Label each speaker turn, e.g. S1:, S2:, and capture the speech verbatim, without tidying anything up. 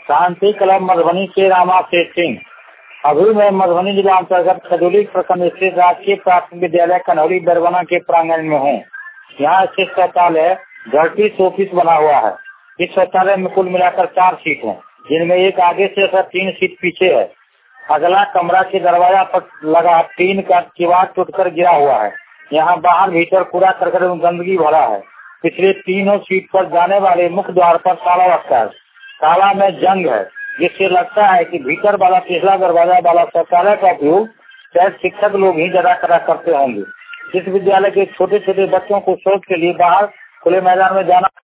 S1: शांति club Madhubani के रामाशेष सिंह। अभी मैं मधुबनी जिला अंतर्गत खजूली प्रखंड स्थित राजकीय प्राथमिक विद्यालय कन्हौली बरबना के प्रांगण में हूँ। यहाँ स्थित शौचालय धरती ऑफिस बना हुआ है। इस शौचालय में कुल मिलाकर चार सीट है, जिनमें एक आगे से सर तीन सीट पीछे है। अगला कमरा के दरवाजा पर लगा टीन का किवाड़ टूटकर गिरा हुआ है। यहाँ बाहर भीतर कूड़ा करकट एवं गंदगी भरा है। पिछले तीनों सीट पर जाने वाले मुख्य द्वार पर ताला रखा है। ताला में जंग है, जिससे लगता है कि भीतर वाला पिछला दरवाजा वाला शौचालय का उपयोग शायद शिक्षक लोग ही ज्यादा करा करते होंगे। इस विद्यालय के छोटे छोटे बच्चों को शौच के लिए बाहर खुले मैदान में जाना